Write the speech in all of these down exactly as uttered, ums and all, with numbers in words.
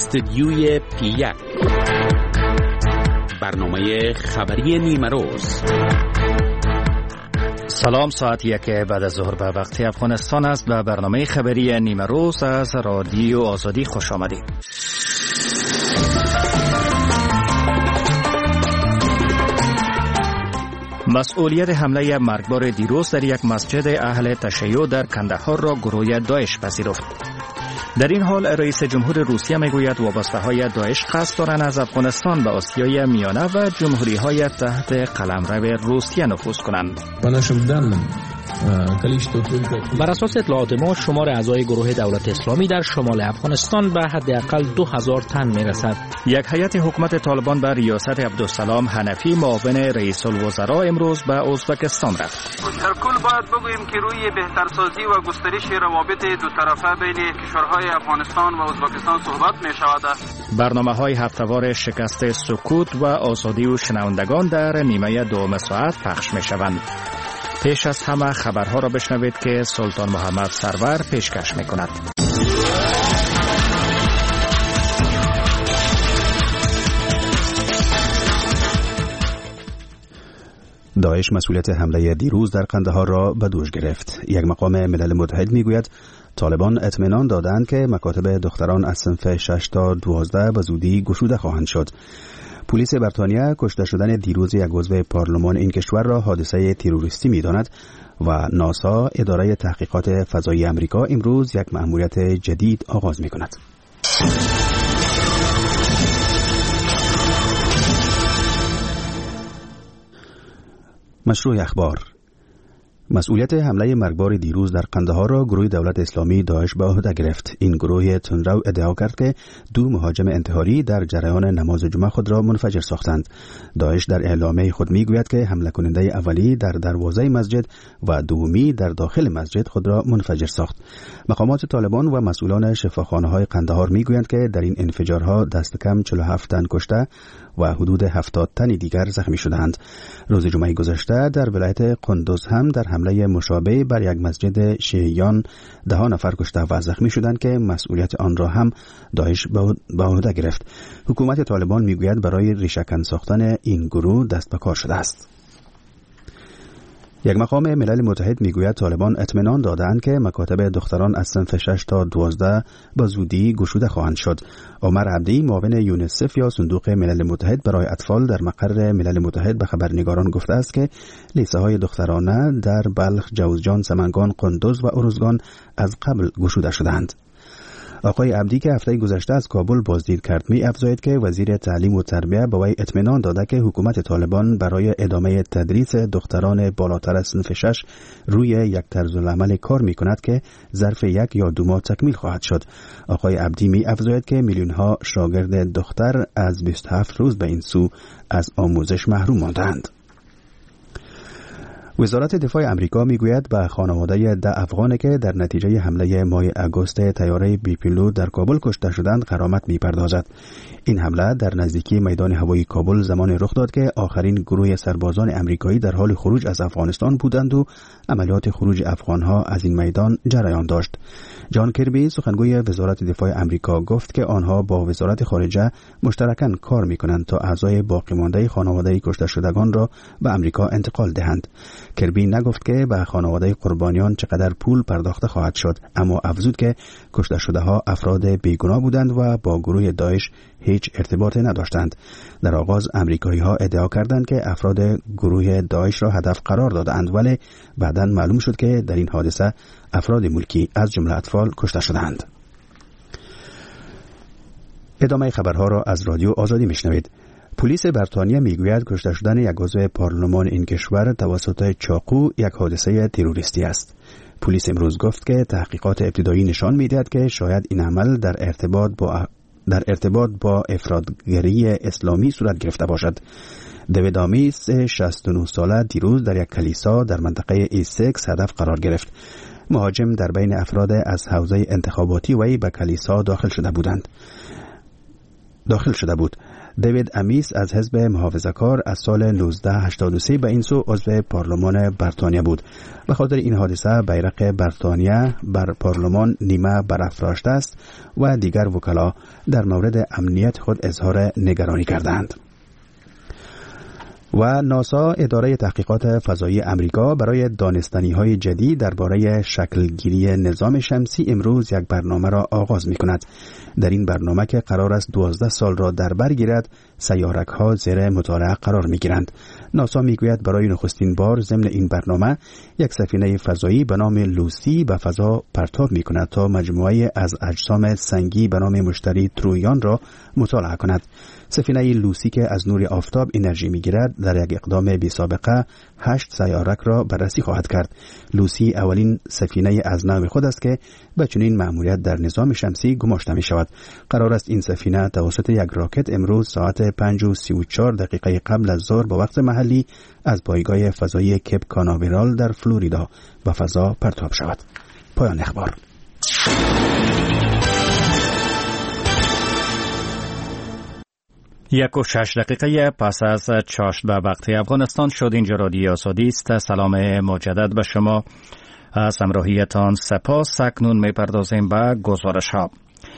استودیوی پی یک، برنامه خبری نیمه روز. سلام، ساعت یک بعد از ظهر به وقت افغانستان است. به برنامه خبری نیمه روز از رادیو آزادی خوش آمدید. مسئولیت حمله مرگبار دیروز در یک مسجد اهل تشیع در کندهار را گروه داعش پذیرفت. در این حال رئیس جمهور روسیه میگوید وابسته‌های داعش قصد دارند از افغانستان به آسیای میانه و جمهوری‌های تحت قلمرو روسیه نفوذ کنند. بر اساس اطلاعات ما شمار اعضای گروه دولت اسلامی در شمال افغانستان به حداقل دو هزار تن میرسد. یک هیئت حکومت طالبان به ریاست عبدالسلام حنفی معاون رئیس الوزراء امروز به ازبکستان رفت. در کل باید بگوییم که روی بهترسازی و گسترش روابط دو طرفه بین کشورهای افغانستان و ازبکستان صحبت می شود. برنامه‌های هفته‌وار شکست سکوت و آزادی و شنوندگان در نیمه دوم ساعت پخش می شوند. پیش از همه خبرها را بشنوید که سلطان محمد سرور پیشکش می کند. داعش مسئولیت حمله دیروز در قندهار را به دوش گرفت. یک مقام ملل متحد می گوید طالبان اطمینان دادند که مکاتب دختران از صنف شش تا دوازده به زودی گشوده خواهند شد. پلیس بریتانیا کشته شدن دیروز یک عضو پارلمان این کشور را حادثه تروریستی می‌داند و ناسا اداره تحقیقات فضایی آمریکا امروز یک مأموریت جدید آغاز می‌کند. مشروع اخبار. مسئولیت حمله مرگبار دیروز در قندهار را گروه دولت اسلامی داعش به عهده گرفت. این گروه تندرو ادعا کرد که دو مهاجم انتحاری در جریان نماز جمعه خود را منفجر ساختند. داعش در اعلامیه خود میگوید که حمله کننده اولی در دروازه مسجد و دومی در داخل مسجد خود را منفجر ساخت. مقامات طالبان و مسئولان شفاخانه‌های قندهار میگویند که در این انفجارها دست کم چهل و هفت تن کشته و حدود هفتاد تن دیگر زخمی شدند. روز جمعه گذشته در ولایت قندوز هم در حمله مشابه بر یک مسجد شیعیان ده نفر کشته و زخمی شدند که مسئولیت آن را هم داعش به عهده گرفت. حکومت طالبان میگوید برای ریشه‌کن ساختن این گروه دست به کار شده است. یک مقام ملل متحد میگوید طالبان اطمینان دادند که مکاتب دختران از صنف شش تا دوازده به زودی گشوده خواهند شد. عمر عبدی معاون یونیسف یا صندوق ملل متحد برای اطفال در مقر ملل متحد به خبرنگاران گفته است که لیسه های دخترانه در بلخ، جوزجان، سمنگان، قندوز و ارزگان از قبل گشوده شدند. آقای عبدی که هفته گذشته از کابل بازدید کرد می افزاید که وزیر تعلیم و تربیت به وی اطمینان داده که حکومت طالبان برای ادامه تدریس دختران بالاتر از صنف شش روی یک طرز العمل کار می کند که ظرف یک یا دو ماه تکمیل خواهد شد. آقای عبدی می افزاید که میلیون ها شاگرد دختر از بیست و هفت روز به این سو از آموزش محروم ماندند. وزارت دفاع آمریکا میگوید به خانواده ده افغانی که در نتیجه حمله ماه اگوست طیاره بی پیلوت در کابل کشته شدند غرامت میپردازد. این حمله در نزدیکی میدان هوایی کابل زمان رخ داد که آخرین گروه سربازان آمریکایی در حال خروج از افغانستان بودند و عملیات خروج افغانها از این میدان جریان داشت. جان کربی سخنگوی وزارت دفاع آمریکا گفت که آنها با وزارت خارجه مشترکاً کار میکنند تا اعضای باقی مانده خانواده کشته شدگان را به آمریکا انتقال دهند. کربی نگفت که به خانواده قربانیان چقدر پول پرداخته خواهد شد، اما افزود که کشته شده ها افراد بیگناه بودند و با گروه داعش هیچ ارتباطی نداشتند. در آغاز آمریکایی ها ادعا کردند که افراد گروه داعش را هدف قرار دادند، ولی بعداً معلوم شد که در این حادثه افراد ملکی از جمله اطفال کشته شدند. ادامه خبرها را از رادیو آزادی میشنوید. پلیس بریتانیا میگوید کشته شدن یک عضو پارلمان این کشور توسط چاقو یک حادثه تروریستی است. پلیس امروز گفت که تحقیقات ابتدایی نشان میدهد که شاید این عمل در ارتباط با در ارتباط با افراطگری اسلامی صورت گرفته باشد. دیوید آمیس شصت و نه ساله دیروز در یک کلیسا در منطقه ایسکس هدف قرار گرفت. مهاجم در بین افراد از حوزه انتخاباتی وی به کلیسا داخل شده بودند. داخل شده بود. دیوید امیس از حزب محافظه‌کار از سال نوزده هشتاد و سه به این سو عضو پارلمان بریتانیا بود. به خاطر این حادثه بیرق بریتانیا بر پارلمان نیمه برافراشته است و دیگر وکلا در مورد امنیت خود اظهار نگرانی کردند. و ناسا اداره تحقیقات فضایی امریکا برای دانستنی‌های جدید درباره شکلگیری نظام شمسی امروز یک برنامه را آغاز می‌کند. در این برنامه که قرار است دوازده سال را در بر گیرد، سیارک‌ها زیر مطالعه قرار می‌گیرند. ناسا می‌گوید برای نخستین بار ضمن این برنامه یک سفینه فضایی به نام لوسی به فضا پرتاب می‌کند تا مجموعه از اجسام سنگی به نام مشتری ترویان را مطالعه کند. سفینه لوسی که از نور آفتاب انرژی می‌گیرد در یک اقدام بی سابقه هشت سیارک را بررسی خواهد کرد. لوسی اولین سفینه از نوع خود است که به چنین مأموریت در نظام شمسی گماشته می شود. قرار است این سفینه توسط یک راکت امروز ساعت پنج و سی و چهار دقیقه قبل از ظهر به وقت محلی از پایگاه فضایی کپ کاناورال در فلوریدا به فضا پرتاب شود. پایان اخبار. یک و شش دقیقه پس از چاشت به وقت افغانستان شد. اینجا رادیو آزادی است. سلام مجدد به شما. از همراهیتان سپاس. اکنون میپردازیم به گزارش ها.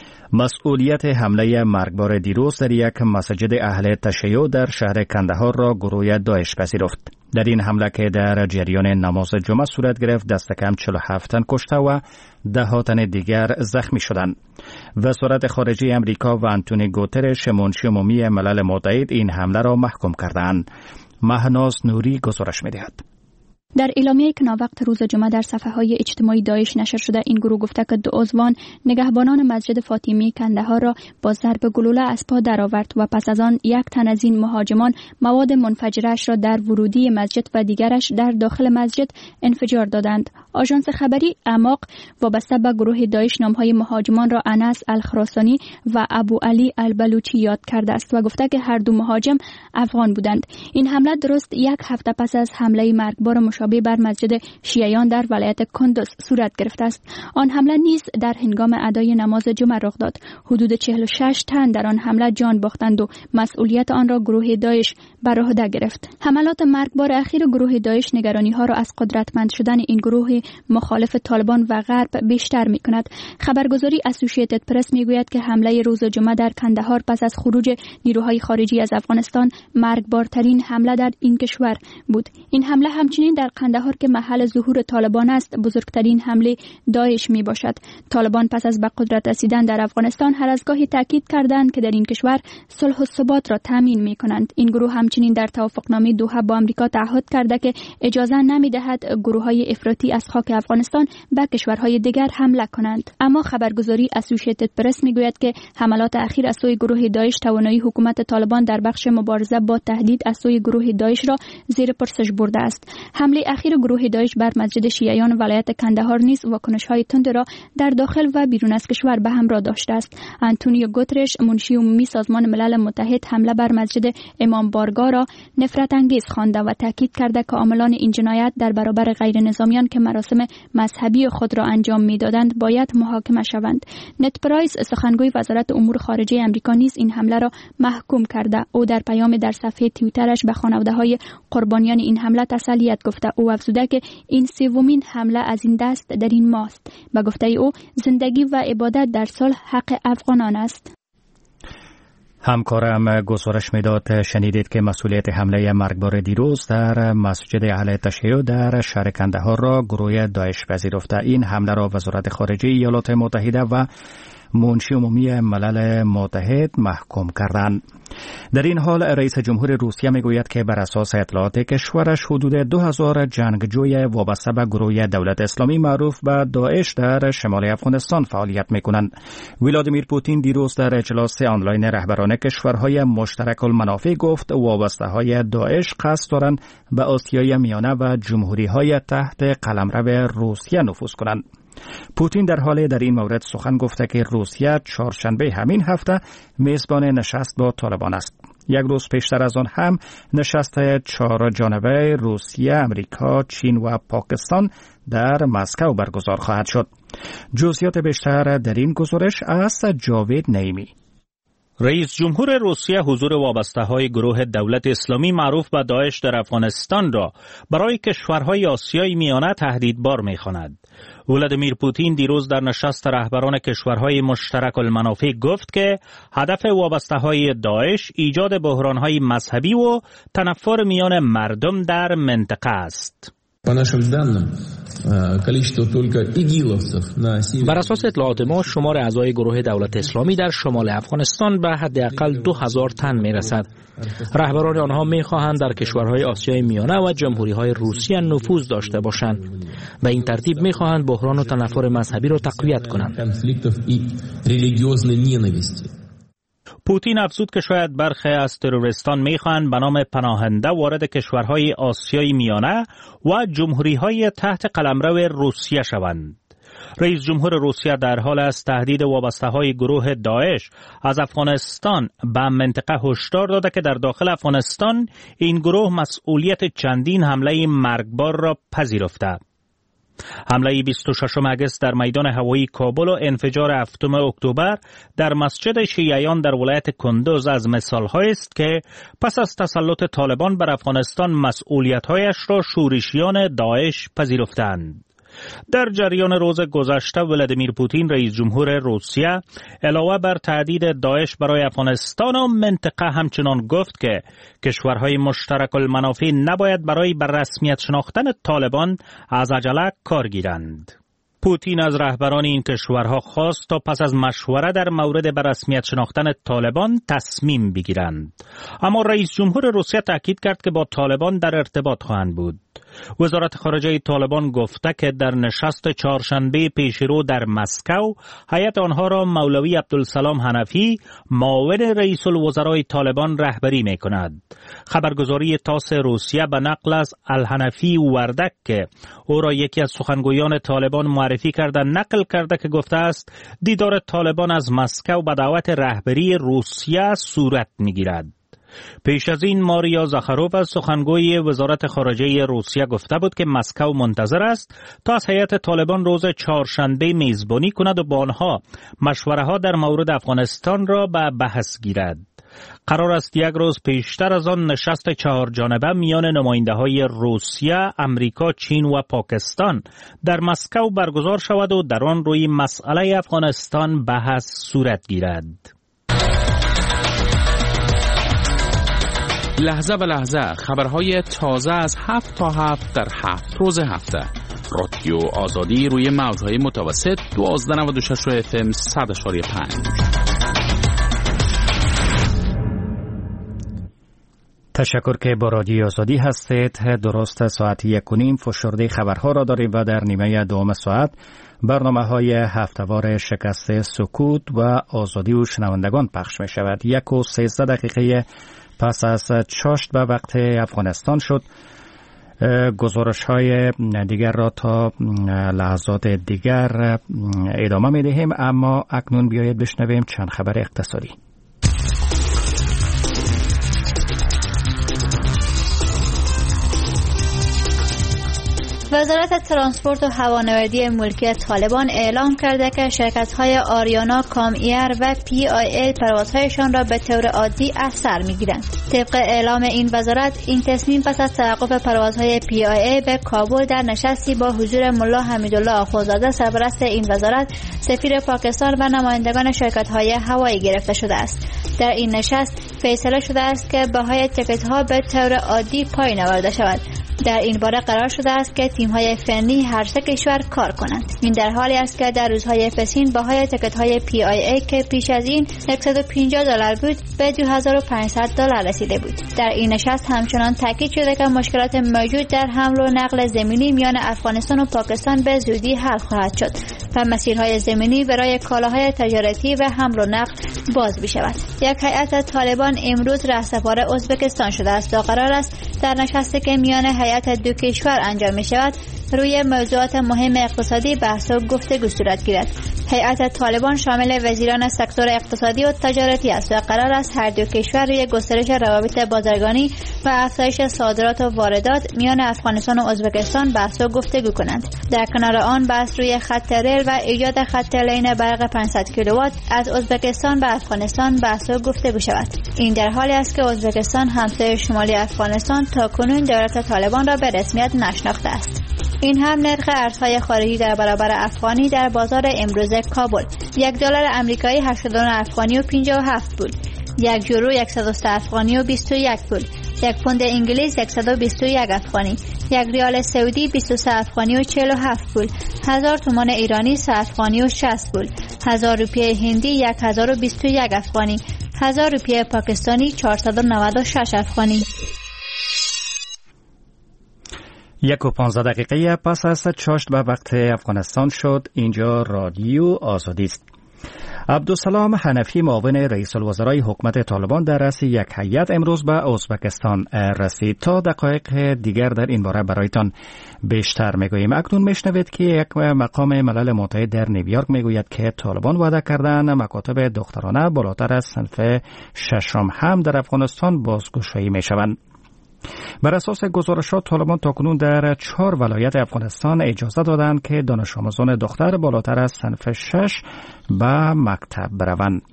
مسئولیت حمله مرگبار دیروز در یک مسجد اهل تشیع در شهر کندهار را گروه داعش پذیرفت. در این حمله که در جریان نماز جمعه صورت گرفت دست کم چهل و هفت تن کشته و ده ها تن دیگر زخمی شدند. وزارت خارجه امریکا و آنتونی گوترش منشی عمومی ملل متحد این حمله را محکوم کردند. مهناز نوری گزارش می‌دهد. در اعلامیه‌ای که ناوقت روز جمعه در صفحه‌های اجتماعی داعش نشر شده، این گروه گفته که دو عضوان نگهبانان مسجد فاطمی کندهار را با ضرب گلوله از پا درآورد و پس از آن یک تن از این مهاجمان مواد منفجره‌اش را در ورودی مسجد و دیگرش در داخل مسجد انفجار دادند. آژانس خبری اعماق وابسته به گروه داعش نام‌های مهاجمان را انس الخراسانی و ابو علی البلوچی یاد کرده است و گفته که هر دو مهاجم افغان بودند. این حمله درست یک هفته پس از حمله مرگبار مشابه بر مسجد شیعیان در ولایت کندوز صورت گرفته است. آن حمله نیز در هنگام ادای نماز جمعه رخ داد. حدود چهل و شش تن در آن حمله جان باختند و مسئولیت آن را گروه داعش بر عهده گرفت. حملات مرگبار اخیر گروه داعش نگرانی‌ها را از قدرتمند شدن این گروه مخالف طالبان و غرب بیشتر می‌کند. خبرگزاری اسوسییتد پرس می‌گوید که حمله روز جمعه در کندهار پس از خروج نیروهای خارجی از افغانستان مرگبارترین حمله در این کشور بود. این حمله همچنین در کندهار که محل ظهور طالبان است بزرگترین حمله داعش می باشد. طالبان پس از به قدرت رسیدن در افغانستان هر از گاهی تاکید کردند که در این کشور صلح و ثبات را تامین می کنند. این گروه همچنین در توافقنامه دوحه با آمریکا تعهد کرده که اجازه نمی دهد گروه‌های افراطی از خاک افغانستان به کشورهای دیگر حمله کنند. اما خبرگزاری اسوسییتد پرس می گوید که حملات اخیر از سوی گروه داعش توانایی حکومت طالبان در بخش مبارزه با تهدید از سوی گروه داعش را زیر پرسش برده است. حمله اخیر گروه داعش بر مسجد شیعیان ولایت کندهار نیز واکنش‌های تند را در داخل و بیرون از کشور به همراه داشته است. آنتونیو گوترش منشی عمومی سازمان ملل متحد حمله بر مسجد امام بارگاه را نفرت انگیز خوانده و تاکید کرده که عاملان این جنایت در برابر غیر نظامیان که مراسم مذهبی خود را انجام می‌دادند باید محاکمه شوند. نت پرایس سخنگوی وزارت امور خارجه آمریکا نیز این حمله را محکوم کرده. او در پیام در صفحه توییترش به خانواده‌های قربانیان این حمله تسلیت گفته. او افزوده که این سومین حمله از این دست در این ماه است. به گفته او زندگی و عبادت در صلح حق افغانان است. همکارم گزارش میداد شنیدید که مسئولیت حمله مرگبار دیروز در مسجد اهل تشیع در شهر کندهار را گروه داعش پذیرفته. این حمله را وزارت خارجه ایالات متحده و منشی عمومی ملل متحد محکوم کردند. در این حال رئیس جمهور روسیه میگوید که بر اساس اطلاعات کشورش حدود دو هزار جنگجوی وابسته به گروه دولت اسلامی معروف به داعش در شمال افغانستان فعالیت میکنند. ولادیمیر پوتین دیروز در اجلاس آنلاین رهبران کشورهای مشترک المنافع گفت وابسته‌های داعش قصد دارند به آسیای میانه و جمهوری‌های تحت قلمرو روسیه نفوذ کنند. پوتین در حال در این مورد سخن گفته که روسیه چهارشنبه همین هفته میزبان نشست با طالبان است. یک روز پیشتر از آن هم نشست چهار جانبه روسیه، امریکا، چین و پاکستان در مسکو برگزار خواهد شد. جزئیات بیشتر در این گزارش از جاوید نعیمی. رئیس جمهور روسیه حضور وابسته‌های گروه دولت اسلامی معروف به داعش در افغانستان را برای کشورهای آسیای میانه تهدیدبار می‌خواند. ولادیمیر پوتین دیروز در نشست رهبران کشورهای مشترک المنافع گفت که هدف وابسته‌های داعش ایجاد بحران‌های مذهبی و تنفر میان مردم در منطقه است. بر اساس اطلاعات ما شمار اعضای گروه دولت اسلامی در شمال افغانستان به حداقل دو هزار تن میرسد. رهبران آنها میخواهند در کشورهای آسیای میانه و جمهوری‌های روسیه نفوذ داشته باشند. به این ترتیب میخواهند بحران و تنفر مذهبی را تقویت کنند. پوتین افزود که شاید برخی از تروریستان میخواهند به نام پناهنده وارد کشورهای آسیای میانه و جمهوری‌های تحت قلمرو روسیه شوند. رئیس جمهور روسیه در حال است تهدید وابسته‌های گروه داعش از افغانستان به منطقه هشدار داده که در داخل افغانستان این گروه مسئولیت چندین حمله مرگبار را پذیرفته. حمله بیست و ششم اگست در میدان هوایی کابل و انفجار هفتم اکتبر در مسجد شیعیان در ولایت کندوز از مثال‌هایی است که پس از تسلط طالبان بر افغانستان مسئولیت‌هایش را شورشیان داعش پذیرفتند. در جریان روز گذشته ولادیمیر پوتین رئیس جمهور روسیه علاوه بر تهدید داعش برای افغانستان و منطقه همچنان گفت که کشورهای مشترک المنافع نباید برای بر رسمیت شناختن طالبان از عجله کار گیرند. پوتین از رهبران این کشورها خواست تا پس از مشوره در مورد بر رسمیت شناختن طالبان تصمیم بگیرند. اما رئیس جمهور روسیه تاکید کرد که با طالبان در ارتباط خواهند بود. وزارت خارجه طالبان گفته که در نشست چهارشنبه پیشرو در مسکو هیئت آنها را مولوی عبدالسلام حنفی معاون رئیس الوزرای طالبان رهبری می کند. خبرگزاری تاس روسیه به نقل از الحنفی وردک که او را یکی از سخنگویان طالبان معرفی کرده نقل کرده که گفته است دیدار طالبان از مسکو به دعوت رهبری روسیه صورت می گیرد. پیش از این ماریا زاخاروف از سخنگوی وزارت خارجه روسیه گفته بود که مسکو منتظر است تا از هیئت طالبان روز چهارشنبه میزبانی کند و با آنها مشوره ها در مورد افغانستان را به بحث گیرد. قرار است یک روز پیشتر از آن نشست چهار جانبه میان نماینده های روسیه، امریکا، چین و پاکستان در مسکو برگزار شود و در آن روی مسئله افغانستان بحث صورت گیرد. لحظه به لحظه خبرهای تازه از هفت تا هفت در هفت روز هفته. رادیو آزادی روی موجهای متوسط دوازده نود و شش و اف ام صد اشاری پنج. تشکر که با رادیو آزادی هستید. درست ساعت یک و نیم فشرده خبرها را داریم و در نیمه دوم ساعت برنامه های هفته‌وار شکست سکوت و آزادی و شنوندگان پخش می شود. یک و سیزده دقیقه پس از چاشت به وقت افغانستان شد. گزارش های دیگر را تا لحظات دیگر ادامه می دهیم، اما اکنون بیایید بشنویم چند خبر اقتصادی. وزارت ترانسپورت و هوانوردی ملکی طالبان اعلام کرده که شرکت‌های آریانا، کام ایر و پی آی ال پروازهایشان را به طور عادی از سر می‌گیرند. طبق اعلام این وزارت، این تصمیم پس از توقف پروازهای پی آی ال به کابل در نشستی با حضور ملا حمیدالله آخوندزاده سرپرست این وزارت، سفیر پاکستان و نمایندگان شرکت‌های هوایی گرفته شده است. در این نشست فیصله شده است که بهای تکت‌ها به طور عادی پایین آورده شود. در این باره قرار شده است که تیم‌های فنی هر سه کشور کار کنند. این در حالی است که در روزهای پسین بهای تکت‌های پی آی ای که پیش از این صد و پنجاه دلار بود به دو هزار و پانصد دلار رسیده بود. در این نشست همچنان تاکید شده که مشکلات موجود در حمل و نقل زمینی میان افغانستان و پاکستان به زودی حل خواهد شد و مسیرهای زمینی برای کالاهای تجارتی و حمل و نقل باز بشود. یک هیئت طالبان امروز رهسپار ازبکستان شده است و قرار است در نشستی که میان هیئت دو کشور انجام می شود روی موضوعات مهم اقتصادی بحث و گفتگو صورت گیرد. هیئت طالبان شامل وزیران سکتور اقتصادی و تجارتی است و قرار است هر دو کشور روی گسترش روابط بازرگانی و افزایش صادرات و واردات میان افغانستان و ازبکستان بحث و گفتگو کنند. در کنار آن بحث روی خط ریل و ایجاد خط لین برق پانصد کیلووات از ازبکستان به افغانستان بحث و گفتگو شود. این در حالی است که ازبکستان همسایه شمالی افغانستان تا کنون دولت طالبان را به رسمیت نشناخته است. این هم نرخ ارزهای خارجی در برابر افغانی در بازار امروز کابل: یک دلار آمریکایی هشتاد و نه افغانی و پنجاه و هفت پول، یک یورو صد و سه افغانی و بیست و یک پول، یک پوند انگلیس صد و بیست و یک افغانی، یک ریال سعودی بیست و سه افغانی و چهل و هفت پول، هزار تومان ایرانی سه افغانی و شصت پول، هزار روپیه هندی یک هزار و بیست و یک افغانی، هزار روپیه پاکستانی چهارصد و نود و شش افغانی. یک و پانزده دقیقه پس از چاشت به وقت افغانستان شد. اینجا رادیو آزادی است. عبدالسلام حنفی معاون رئیس الوزرای حکومت طالبان در رأس یک هیئت امروز به ازبکستان رسید. تا دقایق دیگر در این باره برایتان بیشتر میگوییم. اکنون میشنوید که یک مقام ملل متحد در نیویورک میگوید که طالبان وعده کردند مکاتب دخترانه بالاتر از صنف ششم هم در افغانستان بازگشایی میشوند. بر اساس گزارشات طالبان تاکنون در چهار ولایت افغانستان اجازه دادند که دانش آموزان دختر بالاتر از صنف شش به مکتب بروند.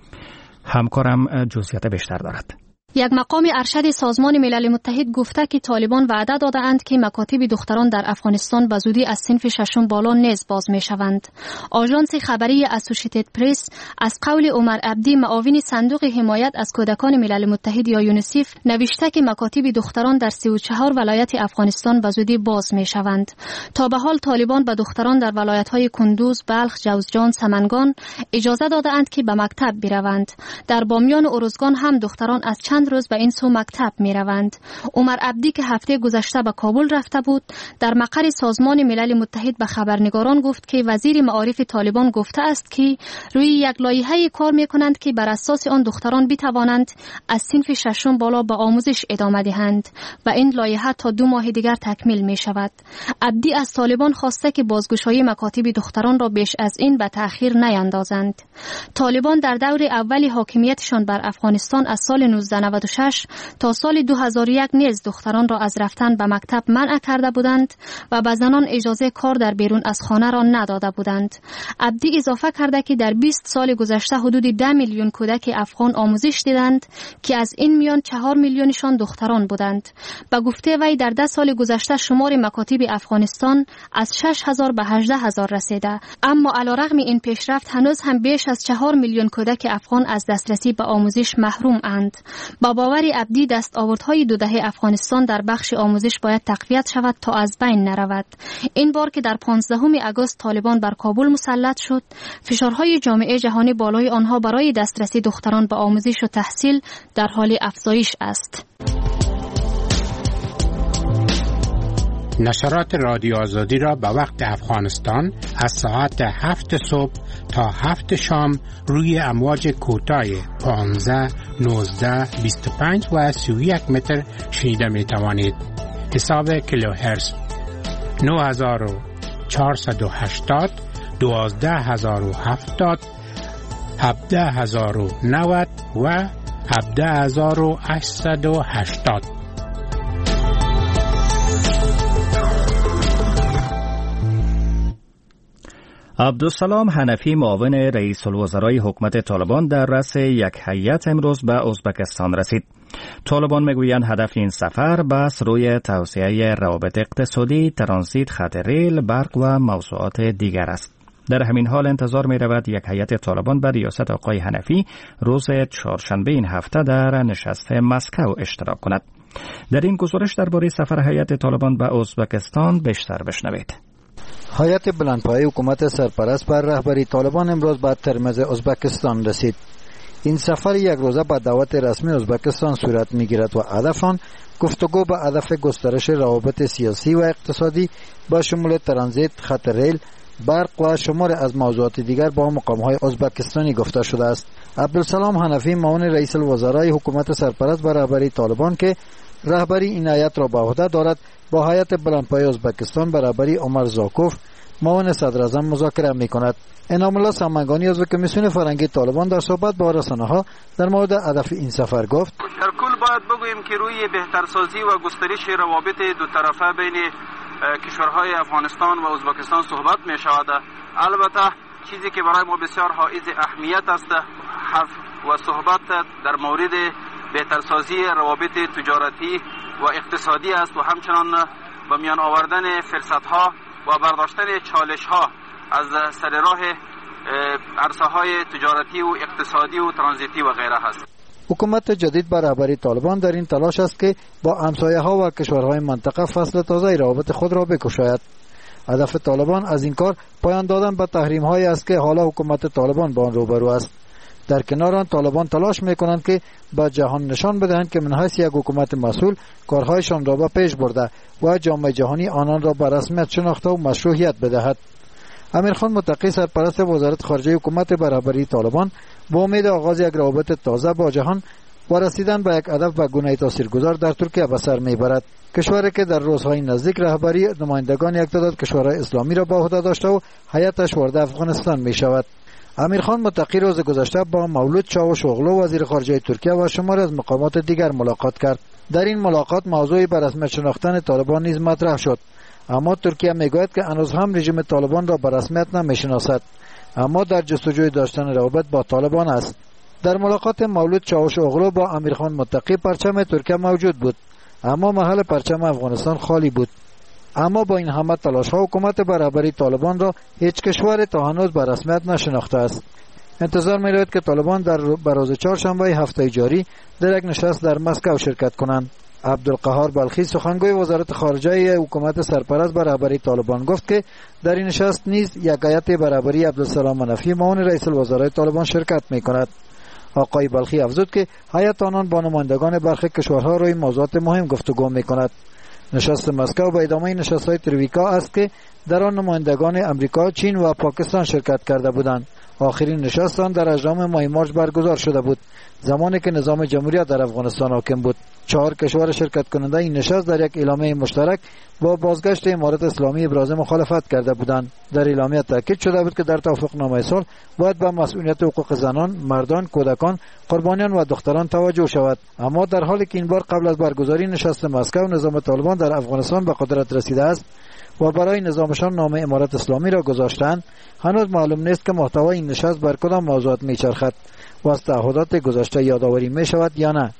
همکارم جزئیات بیشتر دارد. یک مقام ارشد سازمان ملل متحد گفته که طالبان وعده داده‌اند که مکاتب دختران در افغانستان به زودی از صنف ششم بالا نیز باز می‌شوند. آژانس خبری اسوسییتد پرس از قول عمر عبدی معاون صندوق حمایت از کودکان ملل متحد یا یونیسف نوشته که مکاتب دختران در سی و چهار ولایت افغانستان به زودی باز می‌شوند. تا به حال طالبان به دختران در ولایت‌های کندوز، بلخ، جوزجان، سمنگان اجازه داده‌اند که به مکتب بروند. در بامیان و ارزگان هم دختران از چند روز به این سو مکتب می روند. عمر عبدی که هفته گذشته به کابل رفته بود در مقر سازمان ملل متحد به خبرنگاران گفت که وزیر معارف طالبان گفته است که روی یک لایحه کار می کنند که بر اساس آن دختران بتوانند از صنف ششم بالا به آموزش ادامه دهند و این لایحه تا دو ماه دیگر تکمیل می شود. عبدی از طالبان خواسته که بازگشایی مکاتب دختران را بیش از این به تأخیر نیندازند. طالبان در دور اول حاکمیتشان بر افغانستان از سال نوزده نود و شش تا سال دو هزار و یک نیز دختران را از رفتن به مکتب منع کرده بودند و به زنان اجازه کار در بیرون از خانه را نداده بودند. عبدی اضافه کرده که در بیست سال گذشته حدود ده میلیون کودک افغان آموزش دیدند که از این میان چهار میلیونشان دختران بودند. به گفته وی در ده سال گذشته شمار مکاتب افغانستان از شش هزار به هجده هزار رسیده، اما علیرغم این پیشرفت هنوز هم بیش از چهار میلیون کودک افغان از دسترسی به آموزش محروم اند. با باور عبدی دستاوردهای دو دهه افغانستان در بخش آموزش باید تقویت شود تا از بین نرود. این بار که در پانزدهم آگوست طالبان بر کابل مسلط شد، فشارهای جامعه جهانی بالای آنها برای دسترسی دختران به آموزش و تحصیل در حال افزایش است. نشرات رادیو آزادی را به وقت افغانستان از ساعت هفت صبح تا هفت شام روی امواج کوتاه پانزده، نوزده، بیست و پنج و سی و یک متر شنیده می توانید. حساب کیلوهرتز نه هزار و چهارصد و هشتاد، دوازده هزار و هفتاد، هفده هزار و نود و هفده هزار و هشتصد و هشتاد. عبدالسلام حنفی معاون رئیس الوزرای حکومت طالبان در رأس یک هیئت امروز به ازبکستان رسید. طالبان میگویند هدف این سفر بحث روی توسعه روابط اقتصادی، ترانزیت خط ریل، برق و موضوعات دیگر است. در همین حال انتظار می رود یک هیئت طالبان به ریاست آقای حنفی روز چهارشنبه این هفته در نشست مسکو اشتراک کند. در این گزارش درباره سفر هیئت طالبان به ازبکستان بیشتر بشنوید. هیئت بلندپایه حکومت سرپرست بر رهبری طالبان امروز به ترمز ازبکستان رسید. این سفر یک روزه با دعوت رسمی ازبکستان صورت می‌گیرد و هدف آن گفتگو به هدف گسترش روابط سیاسی و اقتصادی با شمول ترانزیت، خط ریل، برق و شمار از موضوعات دیگر با مقام‌های ازبکستانی گفته شده است. عبدالسلام حنفی معاون رئیس الوزرای حکومت سرپرست بر رهبری طالبان که رهبری این هیئت را به عهده دارد با هیئت بلندپایه ازبکستان برابری عمر زاکوف معاون صدر اعظم مذاکره می‌کند. انعام الله سمنگانی عضو کمیسیون فرهنگی طالبان در صحبت با رسانه‌ها در مورد هدف این سفر گفت: در کل باید بگوییم که روی بهترسازی و گسترش روابط دو طرفه بین کشورهای افغانستان و ازبکستان صحبت می شود. البته چیزی که برای ما بسیار حائز اهمیت است حرف و صحبت در مورد بهترسازی روابط تجارتی و اقتصادی است و همچنان به میان آوردن فرصت‌ها و برداشتن چالش‌ها از سر راه عرصه‌های تجارتی و اقتصادی و ترانزیتی و غیره است. حکومت جدید بر رهبری طالبان در این تلاش است که با همسایه‌ها و کشورهای منطقه فصل تازه روابط خود را بکشاید. هدف طالبان از این کار پایان دادن به تحریم‌هایی است که حالا حکومت طالبان با آن روبرو است. در کنار آن طالبان تلاش می‌کنند که به جهان نشان بدهند که من حیث یک حکومت مسئول کارهایشان را به پیش برده و جامعه جهانی آنان را به رسمیت شناخته و مشروعیت بدهد. امیرخان متقی سرپرست وزارت خارجه حکومت بر رهبری طالبان با امید آغاز یک روابط تازه با جهان و رسیدن به یک هدف به گونه تاثیرگذار در ترکیه به سر میبرد. کشوری که در روزهای نزدیک رهبری نمایندگان یک تعداد کشورهای اسلامی را به عهده داشته و هیئتش وارد افغانستان می شود. امیرخان متقی روز گذشته با مولود چاوش اوغلو وزیر خارجه ترکیه و شماری از مقامات دیگر ملاقات کرد. در این ملاقات موضوعی به رسمیت شناختن طالبان نیز مطرح شد، اما ترکیه میگوید که هنوز هم رژیم طالبان را به رسمیت نمیشناسد، اما در جستجوی داشتن روابط با طالبان است. در ملاقات مولود چاوش اوغلو با امیرخان متقی پرچم ترکیه موجود بود، اما محل پرچم افغانستان خالی بود. اما با این همه تلاش‌ها حکومت بر رهبری طالبان را هیچ کشور تا هنوز به رسمیت نشناخته است. انتظار می‌رود که طالبان در بروز چهارشنبه هفته جاری در یک نشست در مسکو شرکت کنند. عبدالقهار بلخی سخنگوی وزارت خارجه حکومت سرپرست بر رهبری طالبان گفت که در این نشست نیز یک هیئت برابری عبدالسلام منفی معاون رئیس الوزراء طالبان شرکت می‌کند. آقای بلخی افزود که هیئت آنان با نمایندگان برخی کشورها روی موضوعات مهم گفتگو می‌کند. نشست مسکو به ادامه نشست‌های ترویکا است که در آن نمایندگان امریکا، چین و پاکستان شرکت کرده بودند. آخرین نشست آن در هجدهم ماه مارس برگزار شده بود، زمانی که نظام جمهوریت در افغانستان حاکم بود. چهار کشور شرکت کننده این نشست در یک اعلامیه مشترک با بازگشت امارت اسلامی ابراز مخالفت کرده بودند. در اعلامیه تاکید شده بود که در توافقنامه صلح باید به مسئولیت حقوق زنان، مردان، کودکان، قربانیان و دختران توجه شود. اما در حالی که این بار قبل از برگزاری نشست مسکو نظام طالبان در افغانستان به قدرت رسیده است و برای نظامشان نام امارت اسلامی را گذاشتند، هنوز معلوم نیست که محتوای این نشست بر کدام موضوعات میچرخد و از تعهدات گذشته یادآوری می شود یا نه.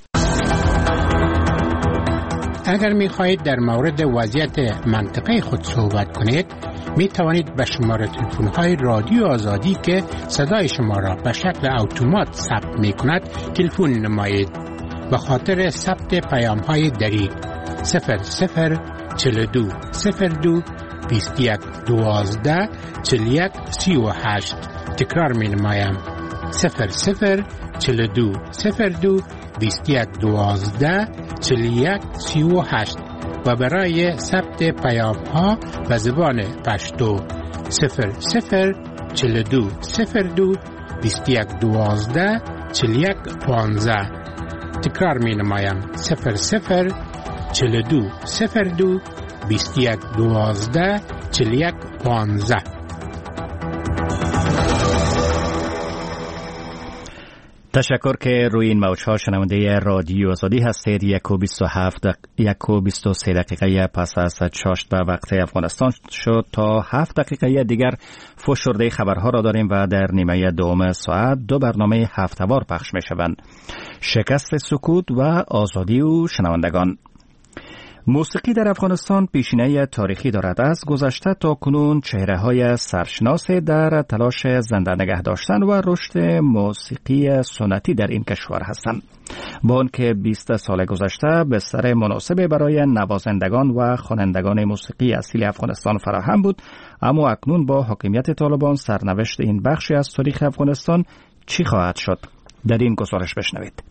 اگر می خواهید در مورد وضعیت منطقه خود صحبت کنید، می توانید به شماره تلفن های رادیو آزادی که صدای شما را به شکل اتومات ثبت می کند تلفن نمایید. به خاطر ثبت پیام های دری صفر صفر چهل و دو صفر دو بیست و یک دوازده چهل و یک سی و هشت تکرار می نمایم. صفر صفر چهل و دو صفر دو بیست و یک دوازده چهل و یک سی و هشت و برای ثبت پیام ها به زبان پشتو صفر صفر چهل و دو صفر دو بیست و یک دوازده چهل و یک پانزده. تکرار می نمایم. صفر صفر چهل و دو صفر دو بیست و یک دوازده چهل و یک پانزده. تشکر که روی این موج‌ها شنونده رادیو آزادی هستید. یک و بیست و هفت دق... یک و بیست و سه دقیقه پس از چاشت به وقت افغانستان شد. تا هفت دقیقه دیگر فشرده خبرها را داریم و در نیمه دوم ساعت دو برنامه هفته‌وار پخش می شوند: شکست سکوت و آزادی و شنوندگان. موسیقی در افغانستان پیشینه تاریخی دارد. از گذشته تا کنون چهره‌های سرشناس در تلاش زنده نگه داشتن و رشد موسیقی سنتی در این کشور هستند. با آنکه بیست سال گذشته بستر مناسب برای نوازندگان و خوانندگان موسیقی اصیل افغانستان فراهم بود، اما اکنون با حاکمیت طالبان سرنوشت این بخشی از تاریخ افغانستان چی خواهد شد؟ در این گزارش بشنوید.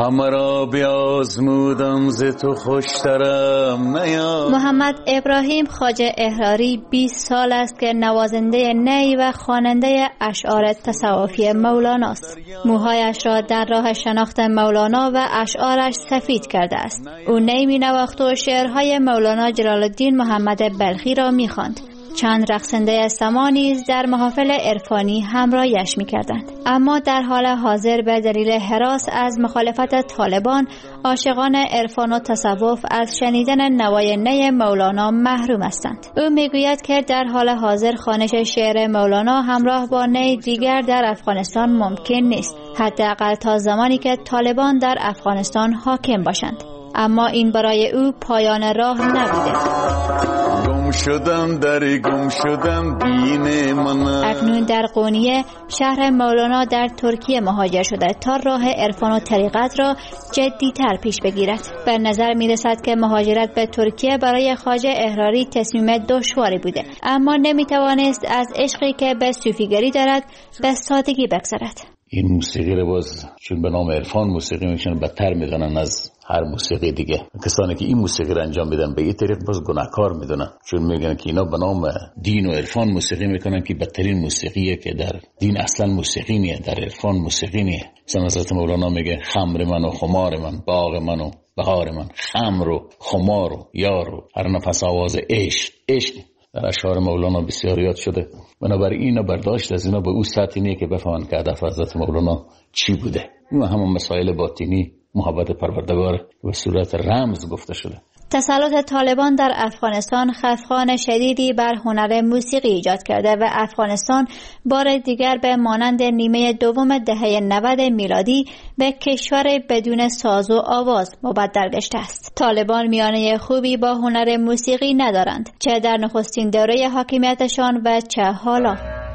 همه را بیازمودم ز تو خوشترم نیا. محمد ابراهیم خواجه احراری بیست سال است که نوازنده نی و خواننده اشعار تصوفی مولاناست. موهایش را در راه شناخت مولانا و اشعارش سفید کرده است. او نی می نواخت و شعرهای مولانا جلال الدین محمد بلخی را می خواند. چند رقصنده سما نیز در محافل عرفانی همراهیش می‌کردند. اما در حال حاضر به دلیل هراس از مخالفت طالبان، عاشقان عرفان و تصوف از شنیدن نوای نی مولانا محروم هستند. او میگوید که در حال حاضر خوانش شعر مولانا همراه با نی دیگر در افغانستان ممکن نیست، حداقل تا زمانی که طالبان در افغانستان حاکم باشند. اما این برای او پایان راه نبوده. گم شدم در گم شدم بین من. اکنون در قونیه شهر مولانا در ترکیه مهاجر شده تا راه عرفان و طریقت را جدی‌تر پیش بگیرد. به نظر می رسد که مهاجرت به ترکیه برای خواجه احراری تصمیم دشواری بوده، اما نمی توانست از عشقی که به صوفیگری دارد به سادگی بگذرد. این موسیقی رو باز چون به نام عرفان موسیقی میشن بدتر میدونن از هر موسیقی دیگه. کسانی که این موسیقی رو انجام میدن به این طریق باز گناهکار میدونن، چون میگن که اینا به نام دین و عرفان موسیقی میکنن که بدترین موسیقیه که در دین اصلا موسیقی نیه، در عرفان موسیقی نیه. مثلا حضرت مولانا میگه خمر من و خمار من، باغ من و بهار من، خمر و خمار و یار و هر نفس آواز عشق. عشق در اشعار مولانا بسیار یاد شده. بنابراین اینا برداشت از اینا به او سطحی نیه که بفهمن که هدف حضرت مولانا چی بوده. این همون مسائل باطنی محبت پروردگار به صورت رمز گفته شده. تسلط طالبان در افغانستان خفقان شدیدی بر هنر موسیقی ایجاد کرده و افغانستان بار دیگر به مانند نیمه دوم دهه نود میلادی به کشور بدون ساز و آواز مبدل گشته است. طالبان میانه خوبی با هنر موسیقی ندارند، چه در نخستین دوره حاکمیتشان و چه حالا.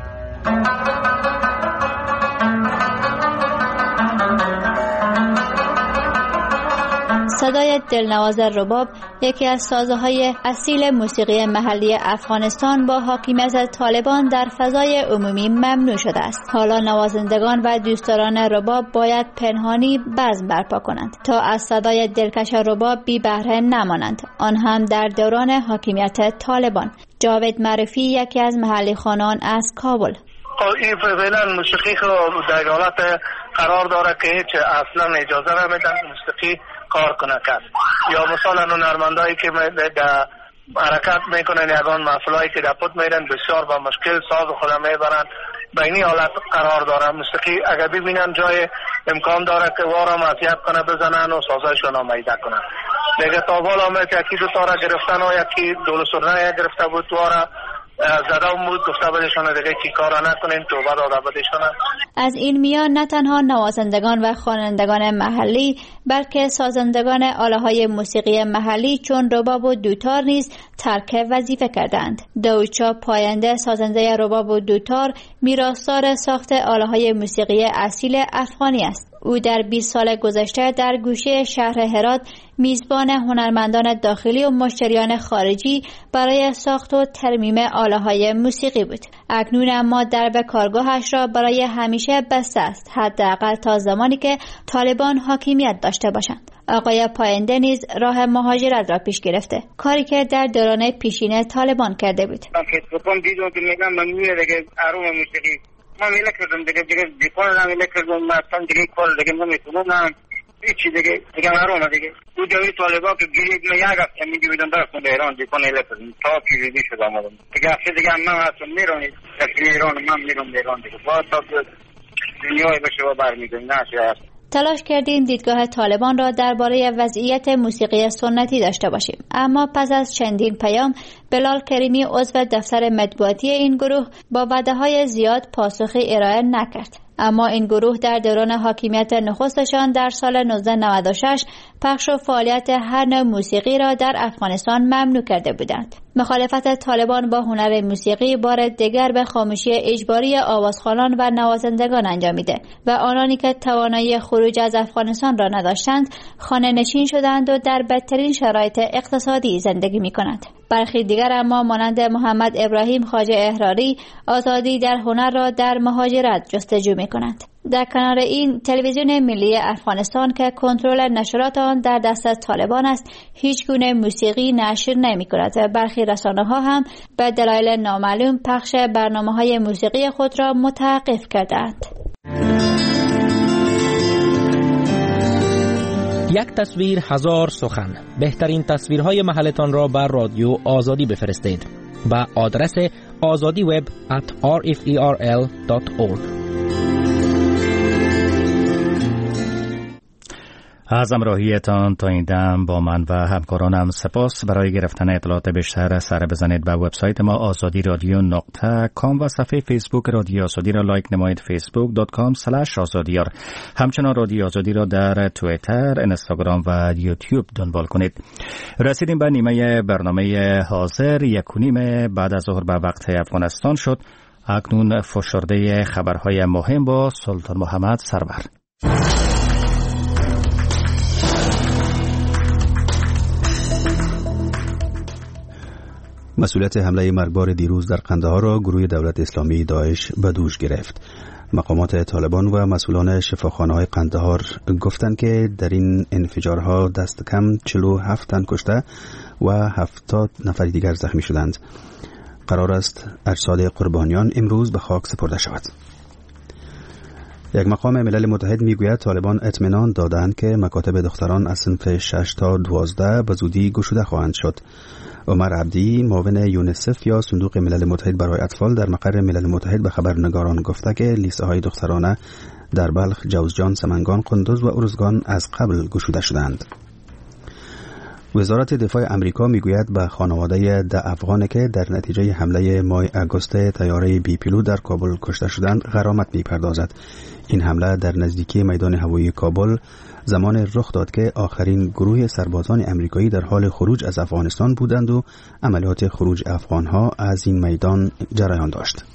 صدای دلنواز رباب یکی از سازهای اصیل موسیقی محلی افغانستان با حاکمیت طالبان در فضای عمومی ممنوع شده است. حالا نوازندگان و دوستداران رباب باید پنهانی بزم برپا کنند تا از صدای دلکش رباب بی بهره نمانند، آن هم در دوران حاکمیت طالبان. جاوید معرفی یکی از محلی خوانان از کابل: این فعلا موسیقی در حالت قرار داره که هیچ اصلا اجازه نمیدن موسیقی کار کنه کس، یا مثلا هنرمندایی که در حرکت میکنن یگان محفلایی که در پت میرن بسیار با مشکل ساز خود میبرن. به این حالت قرار داره موسیقی اگر ببینن جای امکان داره که وارا معصیت کنه بزنن و سازایشون رو میده کنن. دیگه تا بالا همه که یکی دو تارا گرفتن و یکی دول سرنه گرفته بود وارا زده بود گفته بدشانه دیگه کی کارا نکنین توبه داده بدشانه. از این میان نه تنها نوازندگان و خوانندگان محلی بلکه سازندگان آله‌های موسیقی محلی چون رباب و دوتار نیز ترک وظیفه کردند. داوودشاه پاینده سازنده رباب و دوتار میراثدار ساخت آله‌های موسیقی اصیل افغانی است. او در بیست سال گذشته در گوشه شهر هرات میزبان هنرمندان داخلی و مشتریان خارجی برای ساخت و ترمیم آله‌های موسیقی بود. اکنون اما درب کارگاهش را برای همیشه بسته است، حداقل تا زمانی که طالبان حاکمیت داشته باشند. آقای پاینده نیز راه مهاجرت را پیش گرفته، کاری که در دوران پیشین طالبان کرده بود. ما میله کردم دیگه دیگه دیپان را میله کردم مستان دیگه کل دیگه نمیتونم هیچی دیگه دیگه نرونه دیگه دو جایی طالبا که گیرید من یک هفته میگی بیدن برستم به ایران دیپان ایله کردم تا پیریدی شد آمدم دیگه هفته دیگه من هستم میرونی تکیل ایران من میرون ایران دیگه باید تا دنیای بشه و برمیدن نشه هستم. تلاش کردیم دیدگاه طالبان را درباره وضعیت موسیقی سنتی داشته باشیم، اما پس از چندین پیام بلال کریمی عضو دفتر مطبوعاتی این گروه با وعده‌های زیاد پاسخی ارائه نکرد. اما این گروه در دوران حاکمیت نخستشان در سال نوزده نود و شش پخش و فعالیت هر نوع موسیقی را در افغانستان ممنوع کرده بودند. مخالفت طالبان با هنر موسیقی بار دیگر به خاموشی اجباری آوازخوانان و نوازندگان انجامیده و آنانی که توانایی خروج از افغانستان را نداشتند خانه نشین شدند و در بدترین شرایط اقتصادی زندگی می کنند. برخی دیگر اما مانند محمد ابراهیم خواجه احراری آزادی در هنر را در مهاجرت جستجو می کنند. در کنار این تلویزیون ملی افغانستان که کنترل نشرات آن در دست طالبان است هیچ گونه موسیقی نشر نمی کند. برخی رسانه ها هم به دلایل نامعلوم پخش برنامه های موسیقی خود را متوقف کردند. یک تصویر هزار سخن. بهترین تصویرهای محلتان را بر رادیو آزادی بفرستید با آدرس azadi web at r f e r l dot org. از همراهیتان تا این دم با من و همکارانم سپاس. برای گرفتن اطلاعات بیشتر سر بزنید به وبسایت ما آزادی رادیو نقطه کام و صفحه فیسبوک رادیو آزادی را لایک نمایید facebook dot com slash آزادیار. همچنان رادیو آزادی را در توییتر، اینستاگرام و یوتیوب دنبال کنید. رسیدیم به نیمه برنامه حاضر. یک و نیم بعد از ظهر به وقت افغانستان شد. اکنون فشرده خبرهای مهم با سلطان محمد سرور. مسئولیت حمله مرگبار دیروز در قندهار را گروه دولت اسلامی داعش به دوش گرفت. مقامات طالبان و مسئولان شفاخانه‌های قندهار گفتند که در این انفجارها دست کم چهل و هفت تن کشته و هفتاد نفر دیگر زخمی شدند. قرار است اجساد قربانیان امروز به خاک سپرده شود. یک مقام ملل متحد میگوید طالبان اطمینان دادند که مکاتب دختران از صنف شش تا دوازده به زودی گشوده خواهند شد. عمر عبدی، معاون یونیسف یا صندوق ملل متحد برای اطفال در مقر ملل متحد به خبرنگاران گفته که لیسته های دخترانه در بلخ، جوزجان، سمنگان، قندوز و ارزگان از قبل گشوده شدند. وزارت دفاع امریکا میگوید به خانواده ده افغانی که در نتیجه حمله ماه اگوست طیاره بی پیلوت در کابل کشته شدند غرامت میپردازد. این حمله در نزدیکی میدان هوایی کابل زمان رخ داد که آخرین گروه سربازان امریکایی در حال خروج از افغانستان بودند و عملیات خروج افغانها از این میدان جریان داشت.